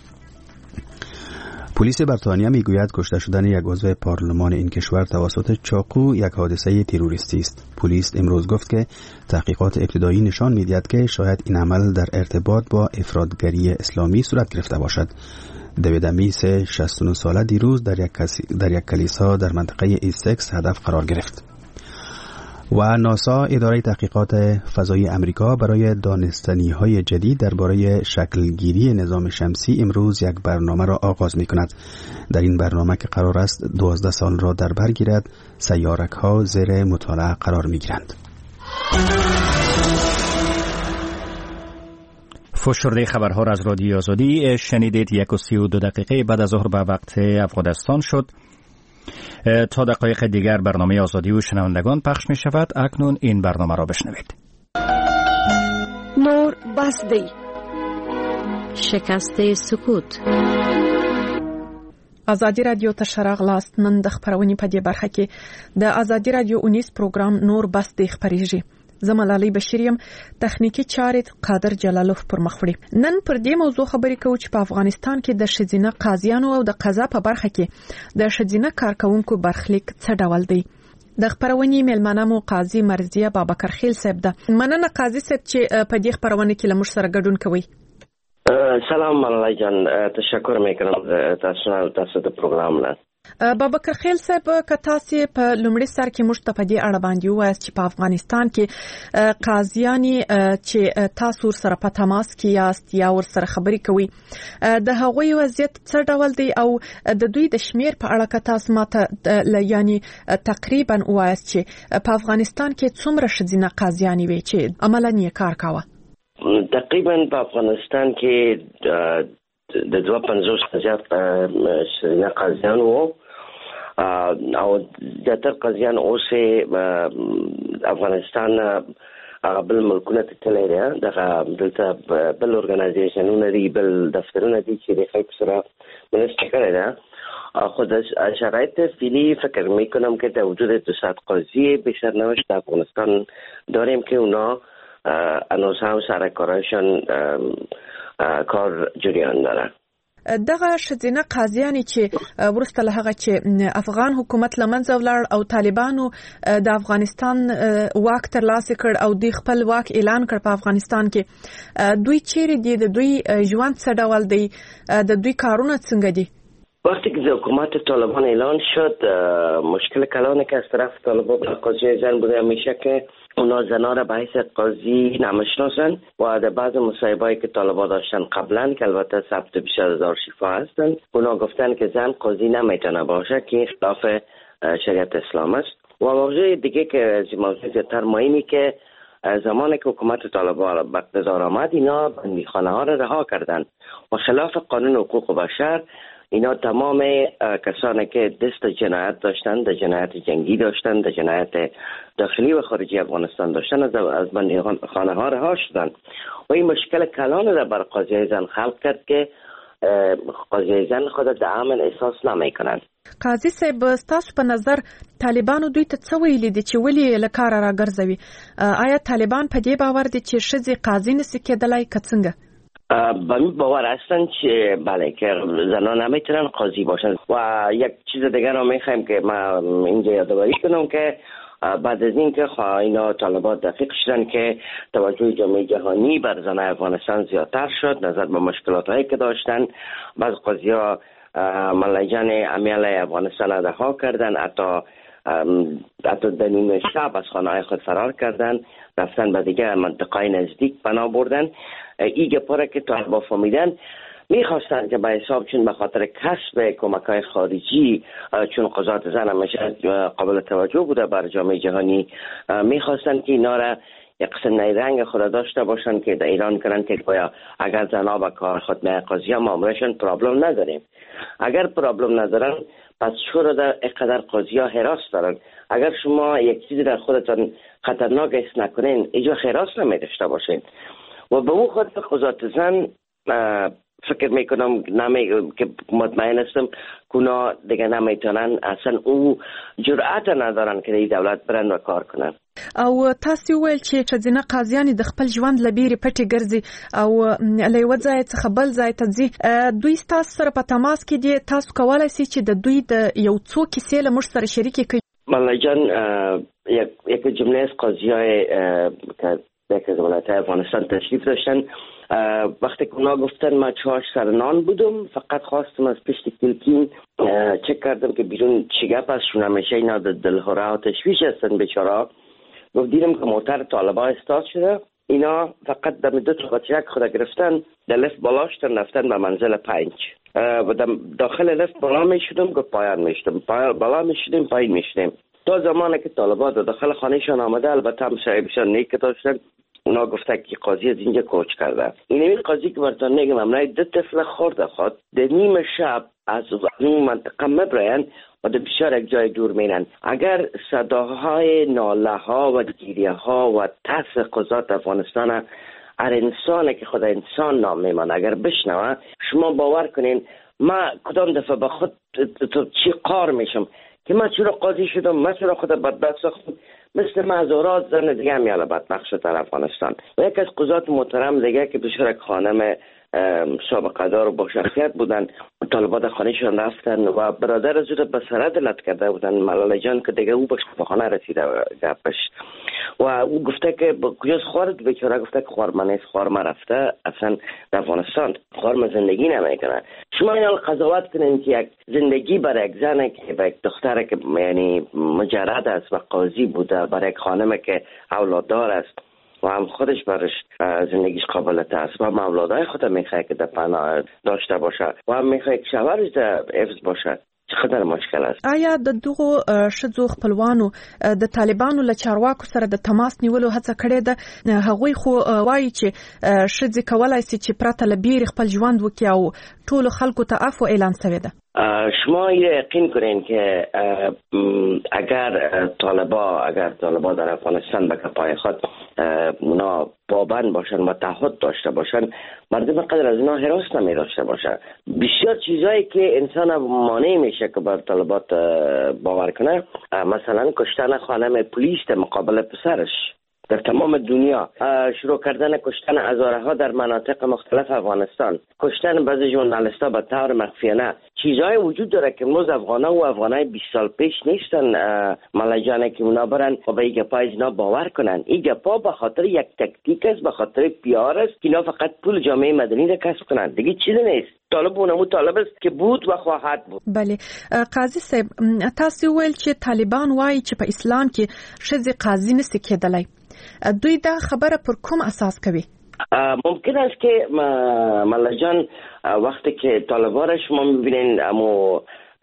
پلیس بریتانیا میگوید کشته شدن یک عضو پارلمان این کشور توسط چاقو یک حادثه تروریستی است. پلیس امروز گفت که تحقیقات ابتدایی نشان میدهد که شاید این عمل در ارتباط با افراطگری اسلامی صورت گرفته باشد. دیوید امیس شصت و نه ساله دیروز در یک, در یک کلیسا در منطقه ایسکس هدف قرار گرفت. و ناسا اداره تحقیقات فضایی امریکا برای دانستنی‌های جدید درباره شکلگیری نظام شمسی امروز یک برنامه را آغاز می‌کند. در این برنامه که قرار است دوازده سال را در بر گیرد، سیارک‌ها زیر مطالعه قرار می‌گیرند. فشرده خبرها را از رادیو آزادی شنیدید. یک و سی و دو دقیقه بعد از ظهر به وقت افغانستان شد. تا دقایق دیگر برنامه آزادی و شنوندگان پخش می شود. اکنون این برنامه را بشنوید. نور بسدی، شکسته سکوت. ازادي رادیو ته شراغلاست. نن د خبرونې په دې برخه کې د ازادي رادیو اونیس پروګرام نور بسدی خبرېږي. زملالي بشیریم تخنیکی چارې قادر جلالوف پر مخ وړي. نن پر دې موضوع خبرې کوو چې په افغانستان کې د شذینه قاضیانو او د قضا په برخه کې د شذینه کارکونکو برخلیک څه ډول دی. د خبرونې ملمنه مو قاضي مرزیه بابکرخیل صاحب ده. مننه قاضي صاحب چې په دې خبرونه کې لمر سره ګډون کوي. سلام ملالای جان، تشکر میکنم تاسو تاسو د پروګرام نه. بابکر خیل صاحب که تاسو په لومړي سر کې موږ ته په دې اړه باندې وایي چې په افغانستان کې قاضیانی چې تاسو سره په تماس کې یاست یا ور سره خبرې کوي د هغوی وضعیت څه ډول دی او د دوی د شمیر په اړه که تاسو ماته یعنی تقریبا وایي چې په افغانستان کې څومره ښځینه قاضیانی وي چې عملاً یې کار کاوه؟ تقریبا په افغانستان کې د دوه پنځوس زیات ښځینه قاضیان وو او زیاتره قاضیان اوس افغانستان هغه بل ملکونه ته تللی دی. دغه دلته بل ارګنایزیشنونه دي، بل دفترونه دي چې د خلکو سره مرسته کړې ده. خود از شرایط فعلی فکر میکنم که در وجود دو صد قاضی بیشترنوشت در افغانستان داریم که اونا هنوز هم سر کارشان کار جریان داره. دغه شذینه قاضیانی چې ورسته له هغه چې افغان حکومت لمنځه ولاړ او طالبانو د افغانستان واک ترلاسه کړ او دوی خپل واک اعلان کړ په افغانستان کې، دوی چیرې دي؟ د دوی ژوند څه ډول دی؟ د دوی کارونه څنګه دي؟ وقتی که حکومت طالبان اعلان شد، مشکل کلانی که از طرف طالبان به قاضی زن بوده میشه که اونا زنا را به حیث قاضی نمیشناسن و در بعض مصاحبه‌ای که طالبان داشتن قبلا که البته ثبت بیش از هزار شفا هستن، اونا گفتن که زن قاضی نمیتونه باشه که خلاف شریعت اسلام است. و موضوع دیگه که از موضوع زیادتر مهمی که زمانی که حکومت طالبان به اقتدار آمد، اینا بندیخانه ها را رها کردند و خلاف قانون حقوق بشر اینا تمام کسانی که دست جنایت داشتند، در جنایت جنگی داشتند، در جنایت داخلی و خارجی افغانستان داشتند، از بندیخانه ها رها شدند و این مشکل کلان را بر قاضی زن خلق کرد که قاضی زن خود در امن احساس نمی کنند. قاضي صاحب، ستاسو په نظر طالبانو دوی ته څه ویلي دي چې ولې له کاره راګرځوي؟ آیا طالبان په دې باور دي چې ښځې قاضي نشي کېدلی که څنګه؟ به این باور هستن که بله که زنان نمیتونن قاضی باشن. و یک چیز دیگر رو میخوایم که ما اینجا یادآوری کنم که بعد از این که اینا طالبان دقیق شدن که توجه جامعه جهانی بر زنان افغانستان زیادتر شد نظر به مشکلات هایی که داشتن. بعض قاضی ها ملجان امیال افغانستان را رها کردن، حتی حتی در نیمه شب از خانه های خود فرار کردن، رفتن به دیگه منطقه نزدیک پناه بردن. این گپاره که طالبان فهمیدن میخواستن که به حساب چون به خاطر کسب کمک های خارجی، چون قضات زن همیشه قابل توجه بوده بر جامعه جهانی، میخواستن که اینا را یک قسم نیرنگ خود داشته باشن که در ایران کنن که گویا اگر زنها به کار خود می قاضی ها معاملهشون پرابلم نداریم. اگر پرابلم ندارن پس چرا در اقدر قاضی ها حراس دارن؟ اگر شما یک چیزی در خودتان خطرناک حس نکنین، اینجا حراس نمی داشته باشین. و به اون خود قضات زن فکر میکنم نمی که مطمئن هستم کونا دیگه نمیتونن، اصلا او جرأت ندارن که این دولت برن و کار کنن. او تاسو ویل چې ښځینه قاضیان د خپل ژوند لبیری پټي ګرځي او له یو ځای څخه بل ځای ته ځي، دوی تاسو سره په تماس کې دي، تاسو کولای شئ چې د دوی د یو څو کیسې له موږ سره شریکې کړئ؟ ملا جان، یک یک جمله از قاضیای که در ولایت افغانستان تشریف داشتن، وقتی که اونا گفتن ما چهار سر نان بودم، فقط خواستم از پشت کلکین چک کردم که بیرون چی گپ است، شون همیشه اینا در دلهوره و تشویش هستن بیچارا. گفت دیدم که موتر طالبان استارت شده، اینا فقط در دو تا بچک خود گرفتن، در لفت بالا شدن رفتن به منزل پنج و داخل لفت بالا می شدم، گفت پایان می شدم، بالا می شدیم، پایین می شدیم. تا زمانی که طالبان داخل خانهشان آمده، البته هم صاحبشان نیک داشتن، اونا گفته که قاضی از اینجا کوچ کرده. این قاضی که براتون میگم امنای دو طفل خورده خود در نیمه شب از اون منطقه مبرین و در بسیار یک جای دور مینن. اگر صداهای ناله ها و گریه ها و ترس قضات افغانستان هر انسانی که خود انسان نام میمان اگر بشنوه، شما باور کنین ما کدام دفعه به خود چی قار میشم که من چرا قاضی شدم، من چرا خود بدبخت ساختم، مثل مزارات زن دیگه هم یالا بدبخت شد در افغانستان. و یک از قضات محترم دیگه که بسیار یک خانم سابقه دار و با شخصیت بودن، طالبات خانهشان رفتن و برادر از او به سرد لط کرده بودن ملال جان که دیگه او به خانه رسیده گپش و او گفته که کجاست خوارد، بیچاره گفته که خوار نیست، خوار ما رفته اصلا در افغانستان، خوار ما زندگی نمیکنه. شما این قضاوت کنین که یک زندگی برای یک زنه که برای یک دختره که یعنی مجرد است و قاضی بوده، برای یک خانم که اولاددار است و هم خودش برش زندگیش قابلت است و هم اولادهای خود میخواه که در پناه داشته باشه و هم میخواه که شوهرش در حفظ باشه. چقدر مشکل است. آیا د دغو ښځو خپلوانو د طالبانو له چارواکو سره د تماس نیولو هڅه کړې ده؟ هغوی خو وایي چې ښځې کولای شي چې پرته له بیرې خپل ژوند وکړي او ټولو خلکو ته عفو اعلان شوی ده. شما یقین کنین که اگر طالبا اگر طالبا در افغانستان به پای خود اونا پابند باشن و تعهد داشته باشن، مردم قدر از اینا حراس نمی داشته باشه. بسیار چیزایی که انسان مانع میشه که بر طالبات باور کنه، مثلا کشتن خانم پلیس در مقابل پسرش، در تمام دنیا شروع کردن کشتن هزارها در مناطق مختلف افغانستان، کشتن بعضی ژورنالیست‌ها به طور مخفیانه، چیزهای وجود داره که امروز افغان‌ها و افغانای بیست سال پیش نیستن ملجانه که اونا برن و به این گپا اینا باور کنن. این گپا به خاطر یک تکتیک است، به خاطر پیار است که اینا فقط پول جامعه مدنی را کسب کنن، دیگه چیزی نیست. طالب اونمو طالب است که بود و خواهد بود. بله قاضي صاحب، تاسو ویل چې طالبان وایي چې په اسلام کې ښځې قاضي نشي کېدلی، دوی دا خبره پر کوم اساس کوي؟ ممکن است که ملا جان وقتی که طالبان را شما میبینین امو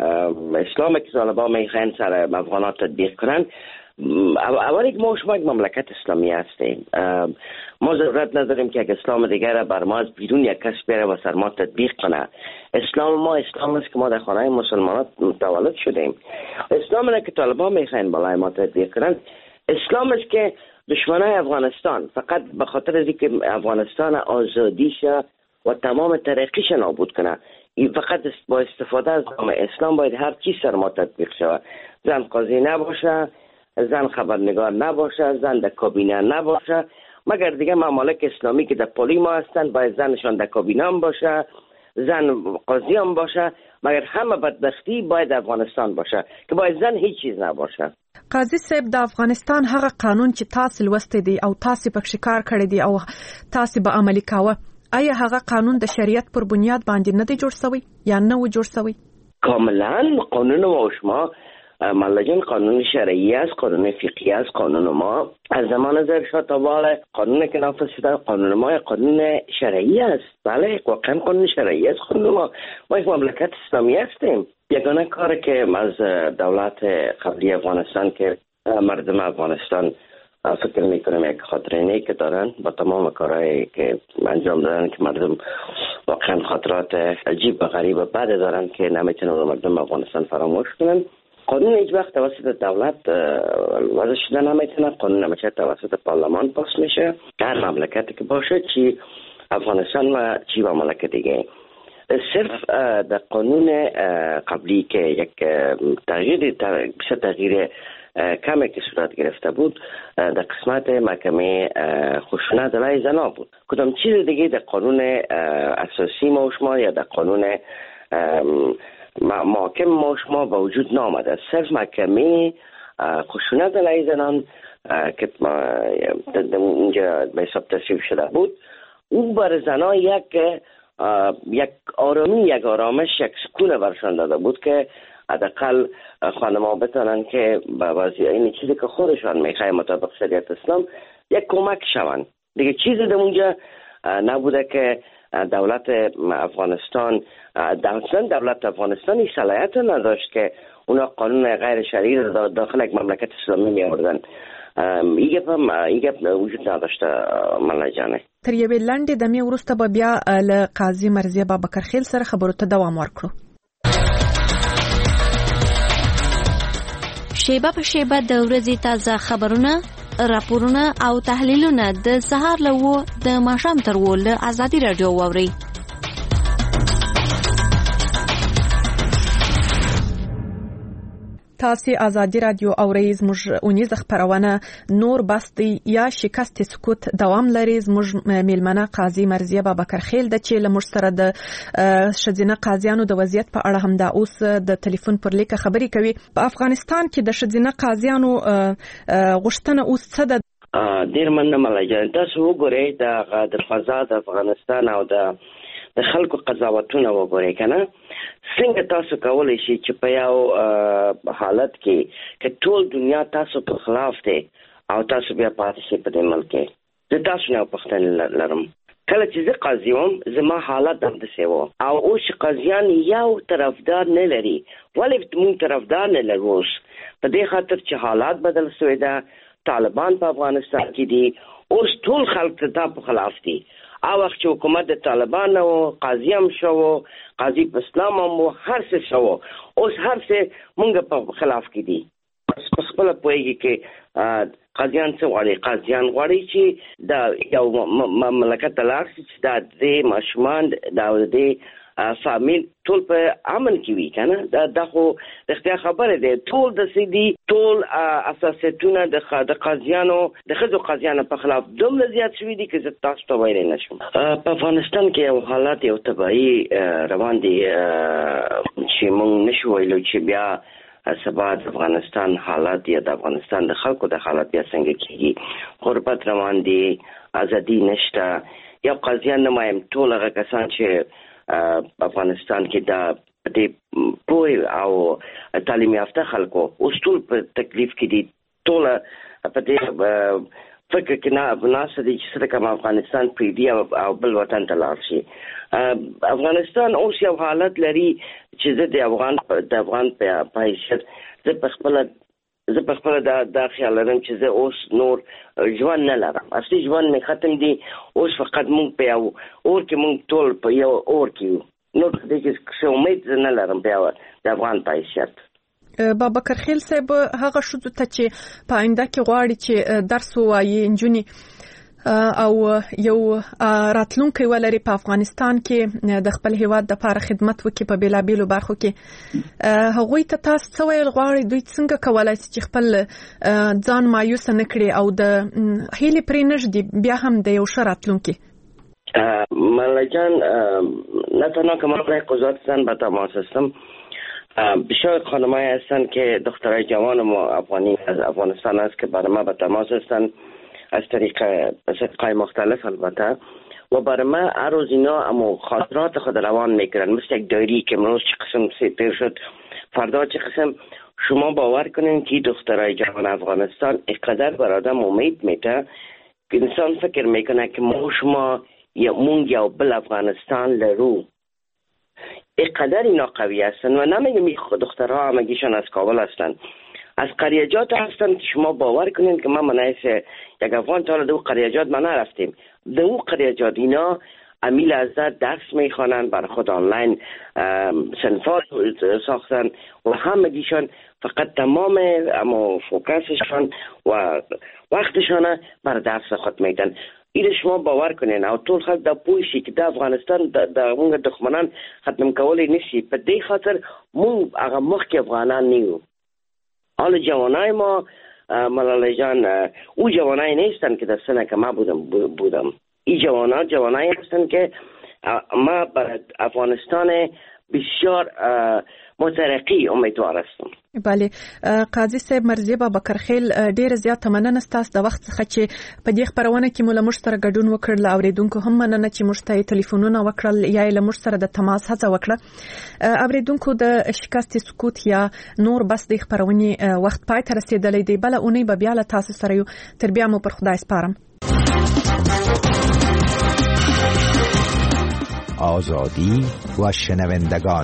اسلام که طالبان میخواین سر افغانات تطبیق کنن، اولی که ما شما یک مملکت اسلامی هستیم، ما ضرورت نداریم که یک اسلام دیگر بر ما از بیرون یک کس بیاره و سر ما تطبیق کنه. اسلام ما اسلام است که ما در خانه مسلمانات متولد شدیم. اسلام را که طالبان میخواین بالای ما تطبیق کنن، اسلام است که دشمنای افغانستان فقط به خاطر از اینکه افغانستان آزادیش و تمام ترقیش نابود کنه، این فقط با استفاده از نام اسلام باید هر چیز سر ما تطبیق شود. زن قاضی نباشه، زن خبرنگار نباشه، زن در کابینه نباشه، مگر دیگه ممالک اسلامی که در پلی ما هستن باید زنشان در کابینه هم باشه، زن قاضی هم باشه، مگر همه بدبختی باید افغانستان باشه که باید زن هیچ چیز نباشه. قاضي صاحب، د افغانستان هغه قانون چې تاسو لوستي دي او تاسو پکې کار کړی دی او تاسو به عملي کاوه، آیا هغه قانون د شریعت پر بنیاد باندې نه دی جوړ شوی یا نه و جوړ شوی؟ کاملا قانون ما شما ملجان قانون شرعی است، قانون فقهی است. قانون ما از زمان زرشاه تا بال قانون که نافذ شده قانون ما قانون شرعی است. بله واقعا قانون شرعی است. قانون ما ما یک مملکت اسلامی هستیم. یگانه کار که از دولت قبلی افغانستان که مردم افغانستان فکر میکنم یک خاطره نیک دارن با تمام کارهایی که انجام دادن که مردم واقعا خاطرات عجیب و غریب و بد دارن که نمیتونن مردم افغانستان فراموش کنن. قانون هیچ وقت توسط دولت وضع شده نمیتونه، قانون همیشه توسط پارلمان پاس میشه، هر مملکتی که باشه، چی افغانستان و چی با مملکت دیگه. صرف در قانون قبلی که یک تغییر بیشتر تغییر کمی که صورت گرفته بود در قسمت محکمه خشونت علیه زنان بود. کدام چیز دیگه در قانون اساسی ما شما یا در قانون محاکم ما شما با وجود نامده. صرف محکمه خشونت علیه زنان که اونجا به حساب تصویب شده بود، اون بر زنان یک یک آرامی، یک آرامش، یک سکون برشان داده بود که حداقل خانم‌ها بتونن که به وضعیت این چیزی که خودشان میخواه مطابق شریعت اسلام یک کمک شون. دیگه چیزی در اونجا نبوده که دولت افغانستان اصلا دولت افغانستانی صلاحیت نداشت که اونا قانون غیر شرعی را داخل یک مملکت اسلامی می آوردن. این گپ هم این گپ وجود نداشته ملا جانه. تر یوې لنډې دمې وروسته به بیا له قاضي مرضیه بابکرخیل سره خبرو ته دوام ورکړو. شیبه په شیبه د ورځې تازه خبرونه، راپورونه او تحلیلونه د سهار له و د ماښام تر و له ازادي راډیو واورئ. تاسې ازادي راډیو اورئ. زموږ اونیزه خپرونه نور بس دی یا شکست سکوت دوام لري. زموږ میلمنه قاضي مرضیه بابکرخیل ده چې له موږ سره د ښځینه قاضیانو د وضعیت په اړه هم دا اوس د ټلیفون پر لیکه خبرې کوي. په افغانستان کې د ښځینه قاضیانو غوښتنه اوس څه ده؟ ډېر مننه ملا جان. تاسو وګورئ د فضا د افغانستان او د د خلکو قضاوتونه وګورئ کنه، څنګه تاسو کولی شئ چې په یو حالت کې چې ټول دنیا تاسو په خلاف دی او تاسو بیا پاتې شئ په دې ملک کې. زه تاسو نه پوښتنه لرم، کله چې زه قاضي وم زما حالت همداسې و او اوس چې قاضیان یو طرفدار نه لري. ولې موږ طرفدار نه لرو اوس؟ په دې خاطر چې حالات بدل شوي ده، طالبان په افغانستان کې دي، اوس ټول خلک د په خلاف دي. او وخت چې حکومت د طالبان او قاضي هم شو، قاضي په اسلام هم هر څه شو، اوس هر څه مونږ په خلاف کې دي. په خپل پوهیږي کې قاضیان څه غواړي؟ قاضیان غواړي چې دا یو مملکت ته لاړ شي چې دا د ماشومان دا د فامیل ټول په امن کې وي کنه دا د خو د اختیار خبره ده ټول د سیدي ټول اساساتونه د قاضیانو د خځو قاضیانو په خلاف دومره زیات شوي دي چې تاسو ته وایي نشم. په افغانستان کې یو حالات یو تباہي روان دي چې موږ نشو ویلو چې بیا سبا د افغانستان حالات یا د افغانستان د خلکو د حالات بیا څنګه کیږي. غربت روان دي، ازادي نشته. یو قاضیان نمایم ټول هغه کسان چې افغانستان کې دا د پوهې او تعلیم یافته خلکو اوس ټول په تکلیف کې دي. ټول په دې فکر کې نه ناسه دي چې څنګه کوم افغانستان پریدي او بل وطن ته لاړ شي. افغانستان اوس یو حالت لري چې زه د افغان د افغان په حیثیت زه په خپل زه په خپل دا د خیال لرم چې زه اوس نور ژوند نه لرم. اصلي ژوند مې ختم دي. اوس فقط مونږ په یو اور کې مونږ ټول په یو اور کې یو. نو د دې څه امید نه لرم بیا د افغان په حیثیت. بابا کرخیل صاحب هغه شو ته چې په آینده کې غواړي چې درس وایي انجونی او یو راتلونکي ولري په افغانستان کې د خپل هیواد د لپاره خدمت وکړي په بیلابیلو برخو کې، هغوی ته تاسو څه ویل غواړئ دوی څنګه کولای شي چې خپل ځان مایوس نه کړي او د هیلې پرې نږدې بیا هم د یو ښه راتلونکي؟ ملای جان، نه تنها که من برای قضات زن به تماس هستم، بسیار خانمایی هستند که دخترای جوان ما افغانی از افغانستان است که برای ما به تماس هستند از طریق صدقای مختلف البته، و برای ما هر روز اینا اما خاطرات خود روان میکنن مثل یک دایری که امروز چه قسم سپیر شد، فردا چه قسم. شما باور کنین که دخترای جوان افغانستان اینقدر بر آدم امید میده که انسان فکر میکنه که ما شما یا مونگ یا بل افغانستان لرو. اینقدر اینا قوی هستن و نمیگم این دخترها همگیشان از کابل هستن، از قریجات هستن که شما باور کنین که ما منایس یک افغان تا دو قریجات ما نرفتیم. دو قریجات اینا امیل ازد درس میخوانن، بر خود آنلاین سنفات ساختن و همگیشان فقط تمام اما فوکسشان و وقتشان بر درس خود میدن. این شما باور کنین او ټول خلک د پوښي چې د افغانستان د موږ دښمنان ختم کولای نشي. په دې خاطر موږ هغه مخکې افغانان نیو. حال جوانای ما ملالای جان او جوانای نیستن که در سنه که ما بودم بودم این جوانا جوانای هستن که ما بر افغانستان بسیار مترقی امیدوار هستم. بله، قاضي صاحب مرزي بابا کرخیل ډیر زیات مننه ستاسو د وخت څخه چې په دې خبرونه کې مو له موږ سره ګډون وکړل. اوریدونکو هم مننه چې موږ ته ټلیفونونه وکړل یا له موږ سره د تماس هڅه وکړه. اوریدونکو د شکست سکوت یا نور بس د خبرونې وخت پای ته رسیدلې دی. بل اونۍ به بیا له تاسو سره یو. تر بیا مو پر خدای سپارم. آزادی و شنوندگان.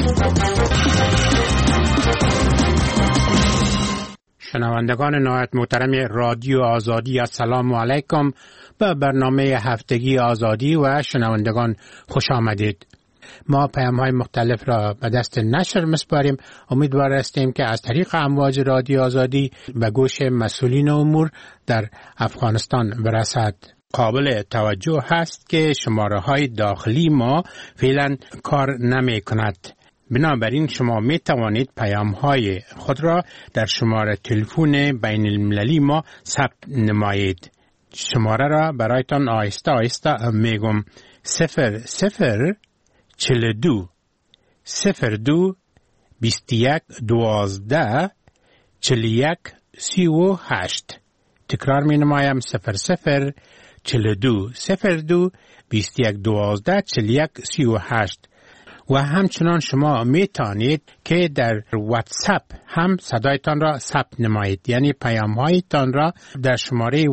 شنوندگان نهایت محترم رادیو آزادی، السلام علیکم. به برنامه هفتگی آزادی و شنوندگان خوش آمدید. ما پیام‌های مختلف را به دست نشر می‌سپاریم. امیدوار هستیم که از طریق امواج رادیو آزادی به گوش مسئولین امور در افغانستان برسد. قابل توجه هست که شماره‌های داخلی ما فعلا کار نمی‌کند. بنابراین شما می توانید پیام‌های خود را در شماره تلفن بین المللی ما ثبت نمایید. شماره را برایتان آهسته آهسته میگم: صفر صفر چهل دو صفر دو بیست یک دوازده چهل یک سی و هشت. تکرار می نمایم: صفر صفر چهل دو صفر دو بیست یک دوازده چهل یک سی و هشت. و همچنان شما می توانید که در واتساپ هم صدایتان را ثبت نمایید، یعنی پیام هایتان را در شماره